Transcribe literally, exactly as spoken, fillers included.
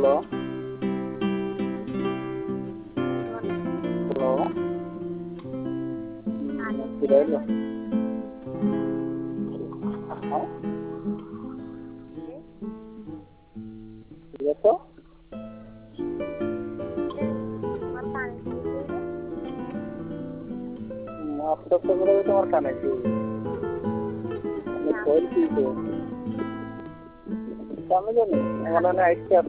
hello hello ശരിയല്ലോ ശരിയപ്പോ आपको तो मेरे को और खाना चाहिए मैं कोई चीज़ है समझो नहीं मैंने ना एक्स्ट्रा